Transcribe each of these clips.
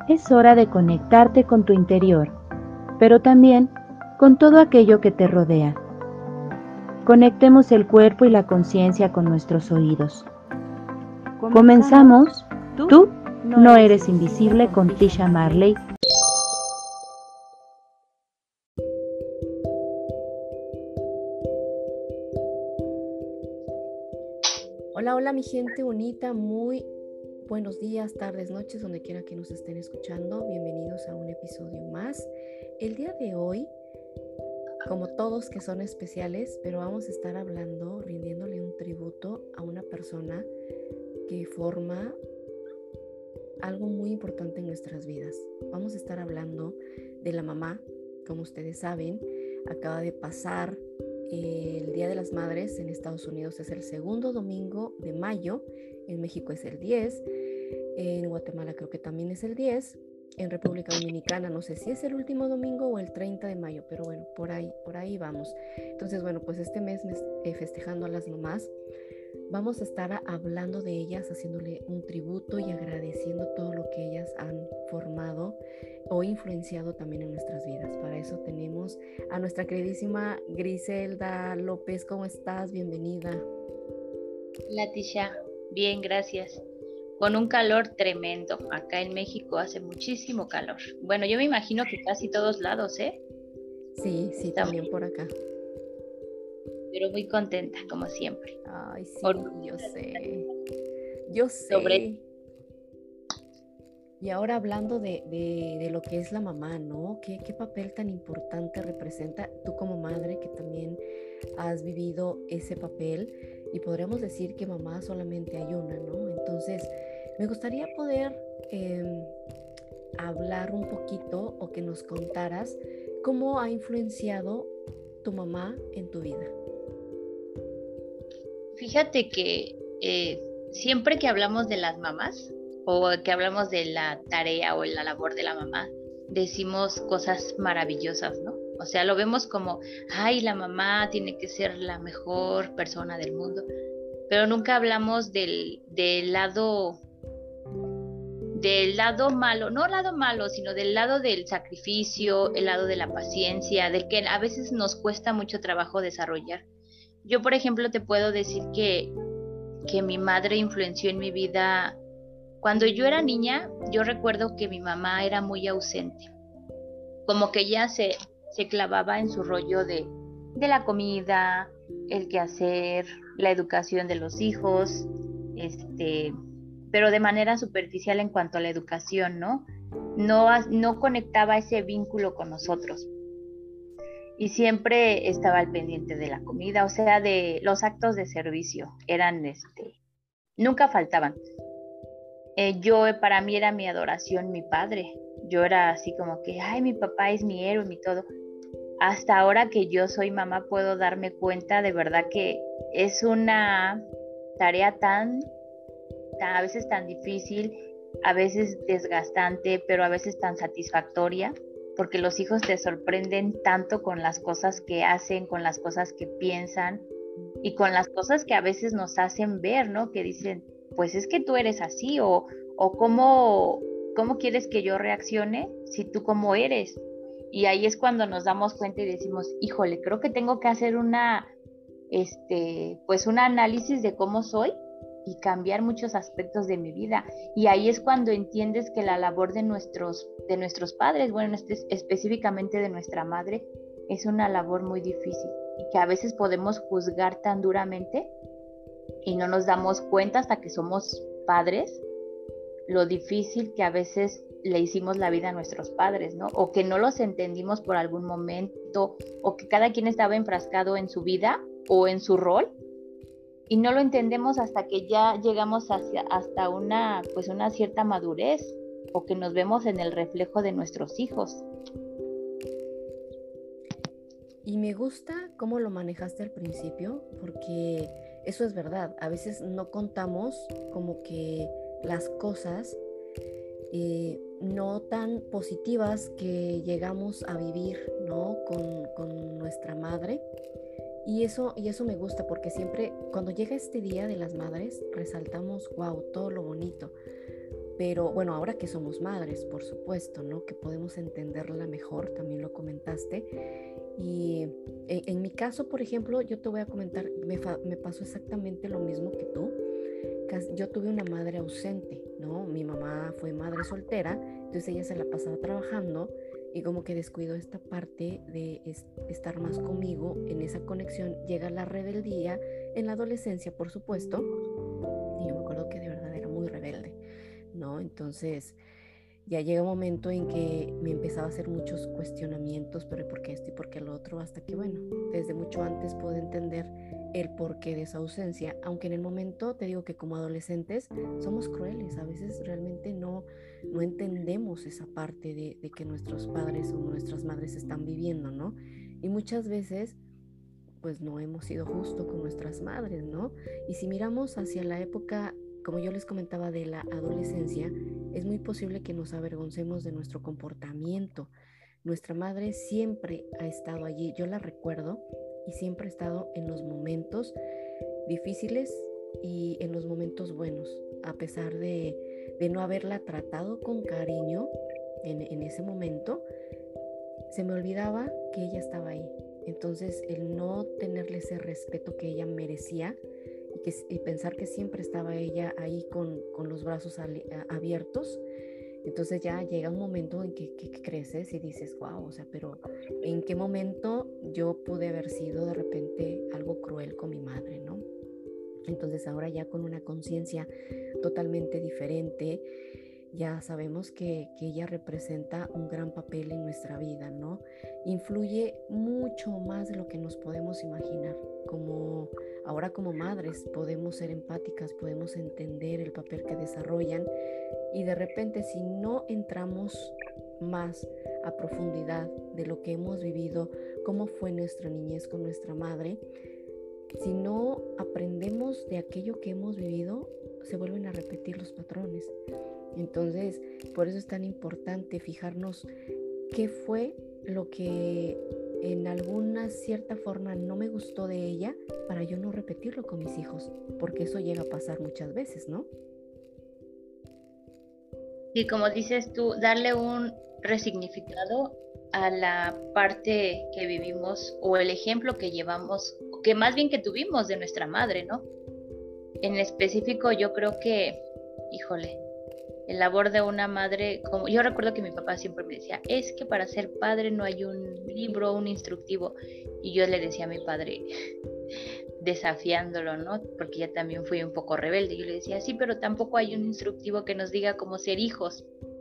Es hora de conectarte con tu interior, pero también con todo aquello que te rodea. Conectemos el cuerpo y la conciencia con nuestros oídos. Comenzamos. Tú no eres invisible con Trisha Marley. Hola mi gente bonita, muy buenos días, tardes, noches, donde quiera que nos estén escuchando. Bienvenidos a un episodio más. El día de hoy, como todos que son especiales, pero vamos a estar hablando, rindiéndole un tributo a una persona que forma algo muy importante en nuestras vidas. Vamos a estar hablando de la mamá. Como ustedes saben, acaba de pasar el Día de las Madres. En Estados Unidos es el segundo domingo de mayo, en México es el 10, en Guatemala creo que también es el 10, en República Dominicana no sé si es el último domingo o el 30 de mayo, pero bueno, por ahí vamos. Entonces, bueno, pues este mes festejando a las mamás, vamos a estar hablando de ellas, haciéndole un tributo y agradeciendo todo lo que ellas han formado o influenciado también en nuestras vidas. Para eso tenemos a nuestra queridísima Griselda López. ¿Cómo estás? Bienvenida. Hola Tisha, bien, gracias. Con un calor tremendo. Acá en México hace muchísimo calor. Bueno, yo me imagino que casi todos lados, ¿eh? Sí, también por acá. Pero muy contenta, como siempre. Ay, sí, yo sé. Y ahora hablando de lo que es la mamá, ¿no? ¿Qué papel tan importante representa tú como madre, que también has vivido ese papel? Y podríamos decir que mamá solamente hay una, ¿no? Entonces, me gustaría poder hablar un poquito o que nos contaras cómo ha influenciado tu mamá en tu vida. Fíjate que siempre que hablamos de las mamás o que hablamos de la tarea o la labor de la mamá, decimos cosas maravillosas, ¿no? O sea, lo vemos como, ay, la mamá tiene que ser la mejor persona del mundo, pero nunca hablamos del lado malo, no lado malo, sino del lado del sacrificio, el lado de la paciencia, del que a veces nos cuesta mucho trabajo desarrollar. Yo, por ejemplo, te puedo decir que mi madre influenció en mi vida. Cuando yo era niña, yo recuerdo que mi mamá era muy ausente, como que ella se clavaba en su rollo de la comida, el quehacer, la educación de los hijos, pero de manera superficial en cuanto a la educación, ¿no? No conectaba ese vínculo con nosotros. Y siempre estaba al pendiente de la comida, o sea, de los actos de servicio, nunca faltaban. Para mí era mi adoración, mi padre. Yo era así como que, ay, mi papá es mi héroe, mi todo. Hasta ahora que yo soy mamá puedo darme cuenta de verdad que es una tarea a veces tan difícil, a veces desgastante, pero a veces tan satisfactoria, porque los hijos te sorprenden tanto con las cosas que hacen, con las cosas que piensan y con las cosas que a veces nos hacen ver, ¿no? Que dicen, pues es que tú eres así, o cómo quieres que yo reaccione si tú cómo eres. Y ahí es cuando nos damos cuenta y decimos, híjole, creo que tengo que hacer un análisis de cómo soy y cambiar muchos aspectos de mi vida. Y ahí es cuando entiendes que la labor de nuestros padres, bueno, específicamente de nuestra madre, es una labor muy difícil y que a veces podemos juzgar tan duramente y no nos damos cuenta hasta que somos padres lo difícil que a veces le hicimos la vida a nuestros padres, ¿no? O que no los entendimos por algún momento, o que cada quien estaba enfrascado en su vida o en su rol y no lo entendemos hasta que ya llegamos hasta una cierta madurez o que nos vemos en el reflejo de nuestros hijos. Y me gusta cómo lo manejaste al principio, porque eso es verdad. A veces no contamos como que las cosas no tan positivas que llegamos a vivir, ¿no? con nuestra madre. Y eso me gusta, porque siempre cuando llega este Día de las Madres resaltamos, wow, todo lo bonito. Pero bueno, ahora que somos madres, por supuesto, ¿no? Que podemos entenderla mejor, también lo comentaste. Y en mi caso, por ejemplo, yo te voy a comentar, me pasó exactamente lo mismo que tú. Yo tuve una madre ausente, ¿no? Mi mamá fue madre soltera, entonces ella se la pasaba trabajando y como que descuidó esta parte de estar más conmigo en esa conexión. Llega la rebeldía en la adolescencia, por supuesto, y yo me acuerdo que de verdad era muy rebelde, ¿no? Entonces ya llega un momento en que me empezaba a hacer muchos cuestionamientos, pero ¿por qué esto y por qué lo otro? Hasta que, bueno, desde mucho antes pude entender el porqué de esa ausencia, aunque en el momento te digo que como adolescentes somos crueles, a veces realmente no entendemos esa parte de que nuestros padres o nuestras madres están viviendo, ¿no? Y muchas veces pues no hemos sido justos con nuestras madres, ¿no? Y si miramos hacia la época, como yo les comentaba, de la adolescencia, es muy posible que nos avergoncemos de nuestro comportamiento. Nuestra madre siempre ha estado allí, yo la recuerdo, y siempre ha estado en los momentos difíciles y en los momentos buenos, a pesar de no haberla tratado con cariño en ese momento, se me olvidaba que ella estaba ahí. Entonces, el no tenerle ese respeto que ella merecía y pensar que siempre estaba ella ahí con los brazos abiertos, entonces ya llega un momento en que creces y dices, wow, o sea, pero ¿en qué momento yo pude haber sido de repente algo cruel con mi madre, ¿no? Entonces ahora ya con una conciencia totalmente diferente, ya sabemos que ella representa un gran papel en nuestra vida, ¿no? Influye mucho más de lo que nos podemos imaginar. Ahora como madres podemos ser empáticas, podemos entender el papel que desarrollan y de repente si no entramos más a profundidad de lo que hemos vivido, cómo fue nuestra niñez con nuestra madre, si no aprendemos de aquello que hemos vivido, se vuelven a repetir los patrones. Entonces, por eso es tan importante fijarnos qué fue lo que en alguna cierta forma no me gustó de ella para yo no repetirlo con mis hijos, porque eso llega a pasar muchas veces, ¿no? Y como dices tú, darle un resignificado a la parte que vivimos o el ejemplo que llevamos, que más bien que tuvimos de nuestra madre, ¿no? En específico, yo creo que, híjole, el labor de una madre, como yo recuerdo que mi papá siempre me decía, es que para ser padre no hay un libro, un instructivo, y yo le decía a mi padre, desafiándolo, ¿no? Porque ya también fui un poco rebelde, yo le decía, sí, pero tampoco hay un instructivo que nos diga cómo ser hijos.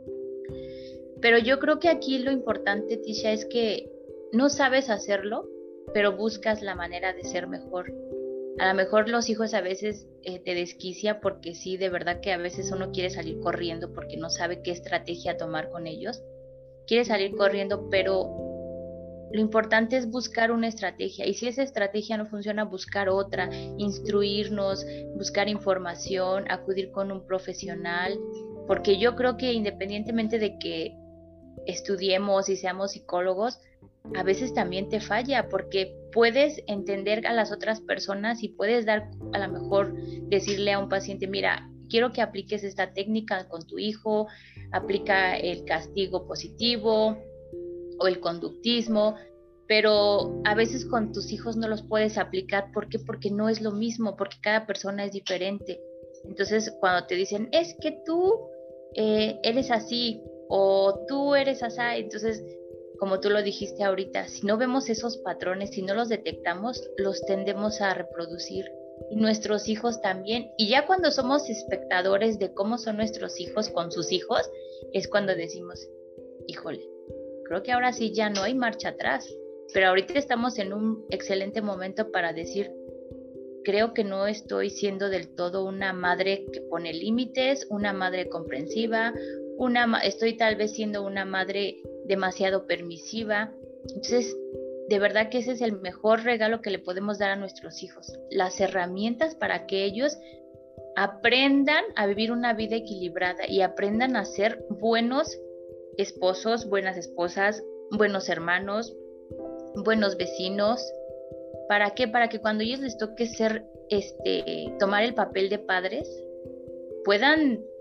Pero yo creo que aquí lo importante, Tisha, es que no sabes hacerlo, pero buscas la manera de ser mejor. A lo mejor los hijos a veces te desquicia porque sí, de verdad que a veces uno quiere salir corriendo porque no sabe qué estrategia tomar con ellos. Quiere salir corriendo, pero lo importante es buscar una estrategia. Y si esa estrategia no funciona, buscar otra, instruirnos, buscar información, acudir con un profesional. Porque yo creo que independientemente de que estudiemos y seamos psicólogos, a veces también te falla porque puedes entender a las otras personas y puedes dar, a lo mejor decirle a un paciente, mira, quiero que apliques esta técnica con tu hijo, aplica el castigo positivo o el conductismo, pero a veces con tus hijos no los puedes aplicar. ¿Por qué? Porque no es lo mismo, porque cada persona es diferente. Entonces, cuando te dicen, es que tú eres así o tú eres así, entonces como tú lo dijiste ahorita, si no vemos esos patrones, si no los detectamos, los tendemos a reproducir. Y nuestros hijos también. Y ya cuando somos espectadores de cómo son nuestros hijos con sus hijos, es cuando decimos, híjole, creo que ahora sí ya no hay marcha atrás. Pero ahorita estamos en un excelente momento para decir, creo que no estoy siendo del todo una madre que pone límites, una madre comprensiva, estoy tal vez siendo una madre demasiado permisiva. Entonces, de verdad que ese es el mejor regalo que le podemos dar a nuestros hijos, las herramientas para que ellos aprendan a vivir una vida equilibrada y aprendan a ser buenos esposos, buenas esposas, buenos hermanos, buenos vecinos. ¿Para qué? Para que cuando ellos les toque tomar el papel de padres, puedan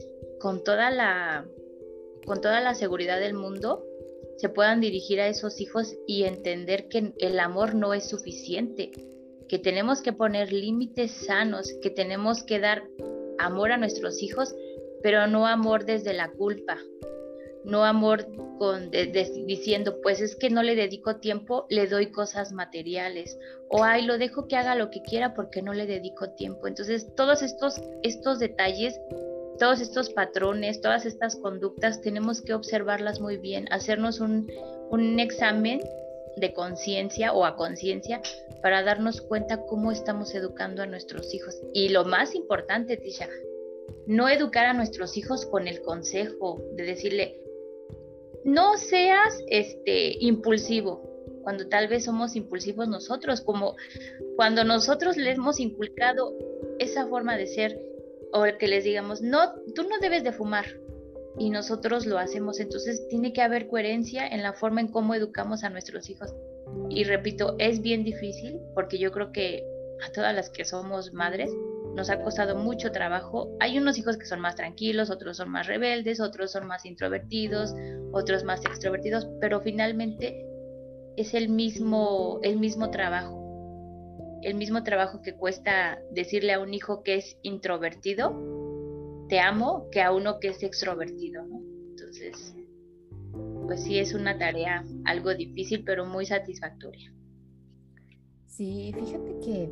con toda la seguridad del mundo se puedan dirigir a esos hijos y entender que el amor no es suficiente, que tenemos que poner límites sanos, que tenemos que dar amor a nuestros hijos, pero no amor desde la culpa, no amor diciendo, pues es que no le dedico tiempo, le doy cosas materiales, o ay, lo dejo que haga lo que quiera porque no le dedico tiempo. Entonces, todos estos detalles, todos estos patrones, todas estas conductas, tenemos que observarlas muy bien, hacernos un examen de conciencia o a conciencia para darnos cuenta cómo estamos educando a nuestros hijos. Y lo más importante, Tisha, no educar a nuestros hijos con el consejo de decirle, no seas impulsivo, cuando tal vez somos impulsivos nosotros, como cuando nosotros les hemos inculcado esa forma de ser, o que les digamos, no, tú no debes de fumar, y nosotros lo hacemos. Entonces tiene que haber coherencia en la forma en cómo educamos a nuestros hijos. Y repito, es bien difícil, porque yo creo que a todas las que somos madres nos ha costado mucho trabajo. Hay unos hijos que son más tranquilos, otros son más rebeldes, otros son más introvertidos, otros más extrovertidos, pero finalmente es el mismo trabajo. El mismo trabajo que cuesta decirle a un hijo que es introvertido, te amo, que a uno que es extrovertido, ¿no? Entonces, pues sí, es una tarea algo difícil, pero muy satisfactoria. Sí, fíjate que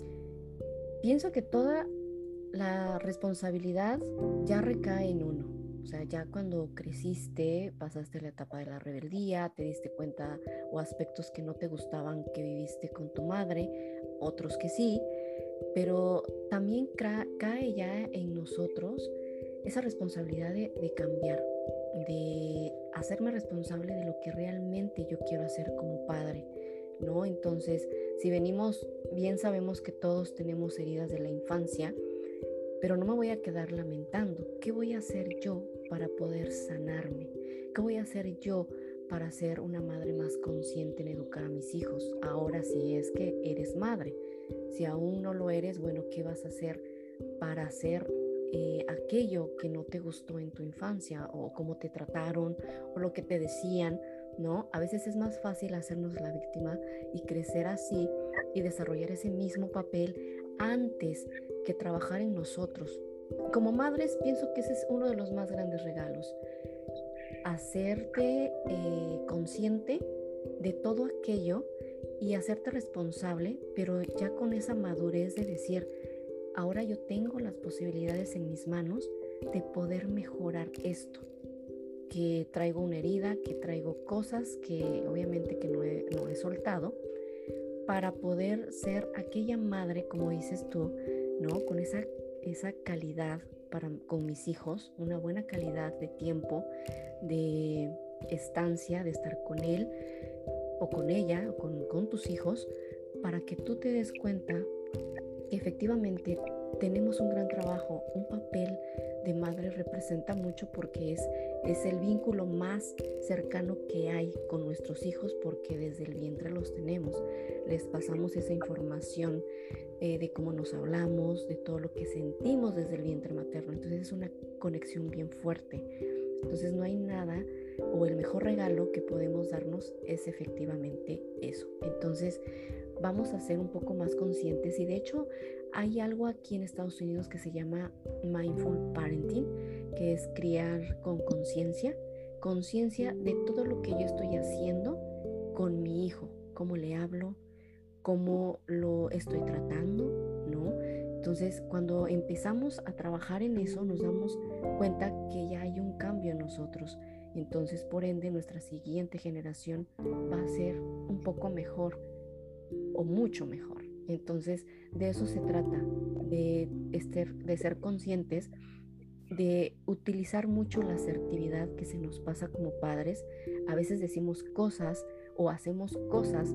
pienso que toda la responsabilidad ya recae en uno. O sea, ya cuando creciste, pasaste la etapa de la rebeldía, te diste cuenta o aspectos que no te gustaban que viviste con tu madre, otros que sí, pero también cae ya en nosotros esa responsabilidad de cambiar, de hacerme responsable de lo que realmente yo quiero hacer como padre, ¿no? Entonces, si venimos, bien sabemos que todos tenemos heridas de la infancia, pero no me voy a quedar lamentando. ¿Qué voy a hacer yo para poder sanarme? ¿Qué voy a hacer yo para ser una madre más consciente en educar a mis hijos? Ahora, si es que eres madre. Si aún no lo eres, bueno, ¿qué vas a hacer para hacer aquello que no te gustó en tu infancia, o cómo te trataron, o lo que te decían, ¿no? A veces es más fácil hacernos la víctima y crecer así y desarrollar ese mismo papel antes que trabajar en nosotros. Como madres, pienso que ese es uno de los más grandes regalos. Hacerte consciente de todo aquello y hacerte responsable, pero ya con esa madurez de decir, ahora yo tengo las posibilidades en mis manos de poder mejorar esto, que traigo una herida, que traigo cosas que obviamente que no he soltado, para poder ser aquella madre, como dices tú, ¿no? Con esa calidad con mis hijos, una buena calidad de tiempo, de estancia, de estar con él o con ella o con tus hijos, para que tú te des cuenta que efectivamente tenemos un gran trabajo. Un papel de madre representa mucho, porque es el vínculo más cercano que hay con nuestros hijos, porque desde el vientre los tenemos, les pasamos esa información de cómo nos hablamos, de todo lo que sentimos desde el vientre materno. Entonces es una conexión bien fuerte. Entonces no hay nada, o el mejor regalo que podemos darnos es efectivamente eso. Entonces vamos a ser un poco más conscientes, y de hecho hay algo aquí en Estados Unidos que se llama Mindful Parenting, que es criar con conciencia de todo lo que yo estoy haciendo con mi hijo, cómo le hablo, cómo lo estoy tratando, ¿no? Entonces, cuando empezamos a trabajar en eso, nos damos cuenta que ya hay un cambio en nosotros. Entonces, por ende, nuestra siguiente generación va a ser un poco mejor o mucho mejor. Entonces, de eso se trata, de ser conscientes, de utilizar mucho la asertividad que se nos pasa como padres. A veces decimos cosas o hacemos cosas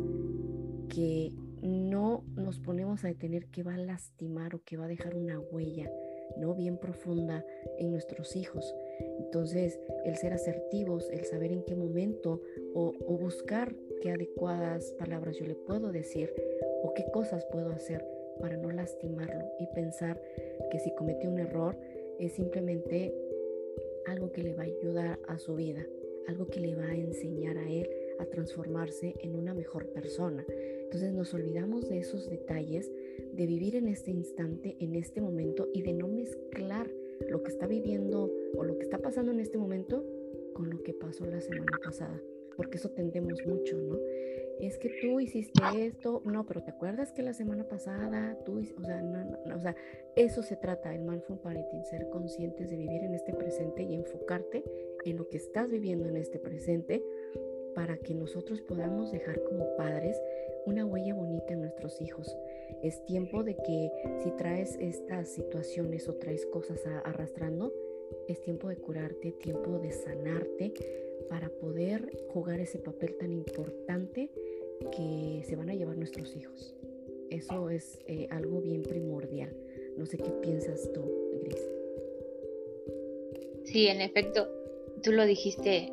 que no nos ponemos a detener, que va a lastimar o que va a dejar una huella, ¿no?, bien profunda en nuestros hijos. Entonces, el ser asertivos, el saber en qué momento o buscar qué adecuadas palabras yo le puedo decir, o qué cosas puedo hacer para no lastimarlo, y pensar que si cometió un error es simplemente algo que le va a ayudar a su vida, algo que le va a enseñar a él a transformarse en una mejor persona. Entonces nos olvidamos de esos detalles, de vivir en este instante, en este momento, y de no mezclar lo que está viviendo o lo que está pasando en este momento con lo que pasó la semana pasada, porque eso tendemos mucho, ¿no? Es que tú hiciste esto, no, pero ¿te acuerdas que la semana pasada tú, o sea, no, o sea, eso se trata el mindful parenting, ser conscientes de vivir en este presente y enfocarte en lo que estás viviendo en este presente, para que nosotros podamos dejar como padres una huella bonita en nuestros hijos. Es tiempo de que si traes estas situaciones o traes cosas arrastrando, es tiempo de curarte, tiempo de sanarte, para poder jugar ese papel tan importante que se van a llevar nuestros hijos. Eso es algo bien primordial. No sé qué piensas tú, Gris. Sí, en efecto, tú lo dijiste,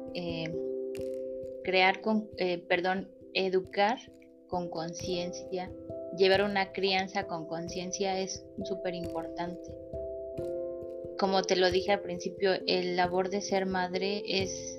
educar con conciencia, llevar una crianza con conciencia es súper importante. Como te lo dije al principio, la labor de ser madre es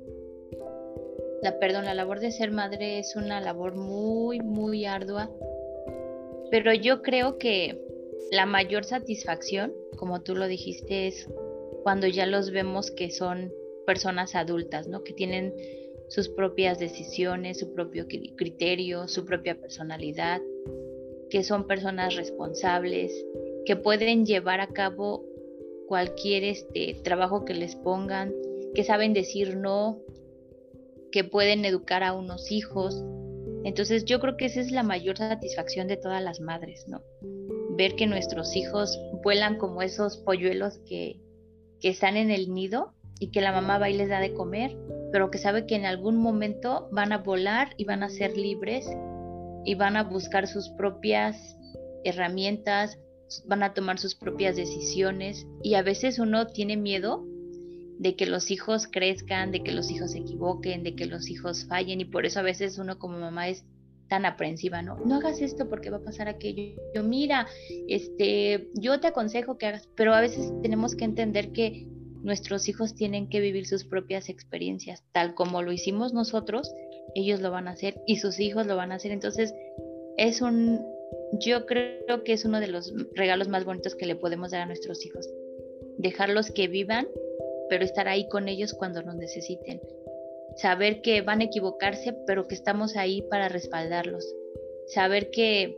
una labor muy, muy ardua, pero yo creo que la mayor satisfacción, como tú lo dijiste, es cuando ya los vemos que son personas adultas, ¿no? Que tienen sus propias decisiones, su propio criterio, su propia personalidad, que son personas responsables, que pueden llevar a cabo cualquier trabajo que les pongan, que saben decir no, que pueden educar a unos hijos. Entonces yo creo que esa es la mayor satisfacción de todas las madres, ¿no? Ver que nuestros hijos vuelan como esos polluelos que están en el nido y que la mamá va y les da de comer, pero que sabe que en algún momento van a volar y van a ser libres y van a buscar sus propias herramientas, van a tomar sus propias decisiones, y a veces uno tiene miedo de que los hijos crezcan, de que los hijos se equivoquen, de que los hijos fallen, y por eso a veces uno como mamá es tan aprensiva, ¿no? No hagas esto porque va a pasar aquello. Yo, mira, yo te aconsejo que hagas, pero a veces tenemos que entender que nuestros hijos tienen que vivir sus propias experiencias, tal como lo hicimos nosotros, ellos lo van a hacer y sus hijos lo van a hacer. Entonces, yo creo que es uno de los regalos más bonitos que le podemos dar a nuestros hijos, dejarlos que vivan, pero estar ahí con ellos cuando nos necesiten. Saber que van a equivocarse, pero que estamos ahí para respaldarlos. Saber que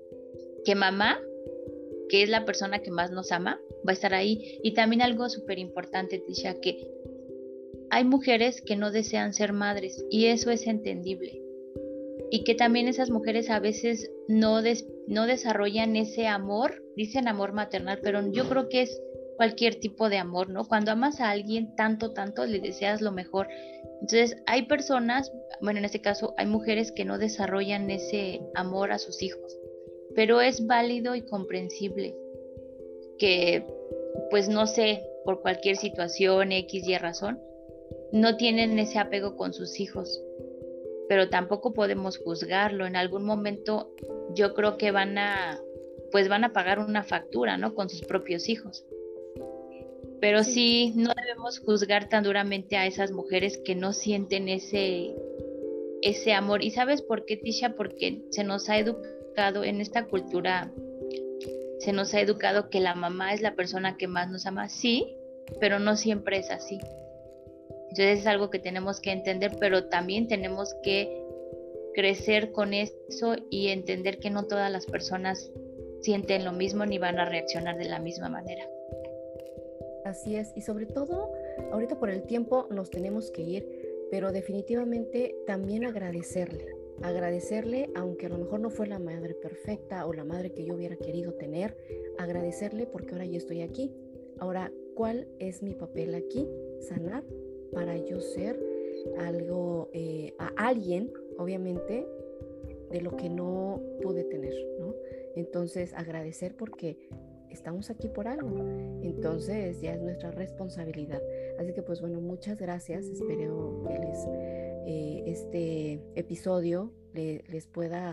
mamá, que es la persona que más nos ama, va a estar ahí. Y también algo súper importante, Tisha, que hay mujeres que no desean ser madres, y eso es entendible. Y que también esas mujeres a veces no desarrollan ese amor, dicen amor maternal, pero yo creo que es cualquier tipo de amor, ¿no? Cuando amas a alguien tanto, le deseas lo mejor. Entonces hay personas, bueno, en este caso hay mujeres que no desarrollan ese amor a sus hijos, pero es válido y comprensible que, pues no sé, por cualquier situación, X, Y razón, no tienen ese apego con sus hijos, pero tampoco podemos juzgarlo. En algún momento yo creo que van a pagar una factura, ¿no? Con sus propios hijos. Pero sí, no debemos juzgar tan duramente a esas mujeres que no sienten ese amor. ¿Y sabes por qué, Tisha? Porque se nos ha educado en esta cultura, se nos ha educado que la mamá es la persona que más nos ama, sí, pero no siempre es así. Entonces es algo que tenemos que entender, pero también tenemos que crecer con eso y entender que no todas las personas sienten lo mismo ni van a reaccionar de la misma manera. Así es, y sobre todo, ahorita por el tiempo nos tenemos que ir, pero definitivamente también agradecerle, aunque a lo mejor no fue la madre perfecta o la madre que yo hubiera querido tener, agradecerle porque ahora yo estoy aquí. Ahora, ¿cuál es mi papel aquí? Sanar para yo ser algo, a alguien, obviamente, de lo que no pude tener, ¿no? Entonces, agradecer porque estamos aquí por algo, entonces ya es nuestra responsabilidad. Así que pues bueno, muchas gracias. Espero que este episodio les pueda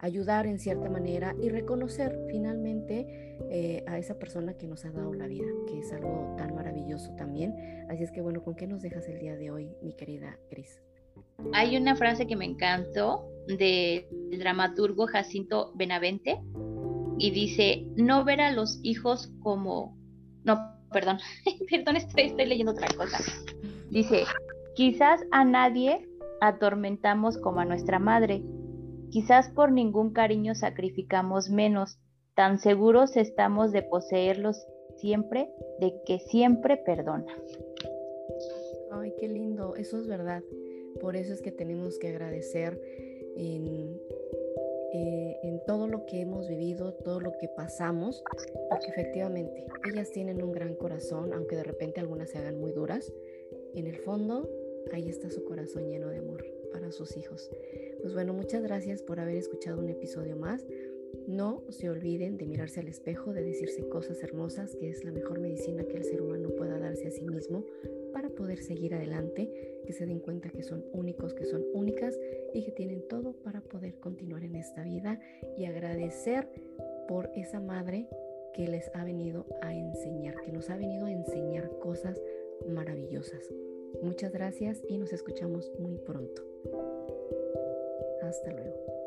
ayudar en cierta manera y reconocer finalmente a esa persona que nos ha dado la vida, que es algo tan maravilloso también. Así es que bueno, ¿con qué nos dejas el día de hoy, mi querida Cris? Hay una frase que me encantó del dramaturgo Jacinto Benavente y dice, no ver a los hijos como... No, perdón, perdón, estoy leyendo otra cosa. Dice, quizás a nadie atormentamos como a nuestra madre, quizás por ningún cariño sacrificamos menos, tan seguros estamos de poseerlos siempre, de que siempre perdona. Ay, qué lindo, eso es verdad. Por eso es que tenemos que agradecer en todo lo que hemos vivido, todo lo que pasamos, porque efectivamente ellas tienen un gran corazón, aunque de repente algunas se hagan muy duras. En el fondo, ahí está su corazón lleno de amor para sus hijos. Pues bueno, muchas gracias por haber escuchado un episodio más. No se olviden de mirarse al espejo, de decirse cosas hermosas, que es la mejor medicina que el ser humano pueda darse a sí mismo para poder seguir adelante, que se den cuenta que son únicos, que son únicas y que tienen todo para poder continuar en esta vida y agradecer por esa madre que les ha venido a enseñar, que nos ha venido a enseñar cosas maravillosas. Muchas gracias y nos escuchamos muy pronto. Hasta luego.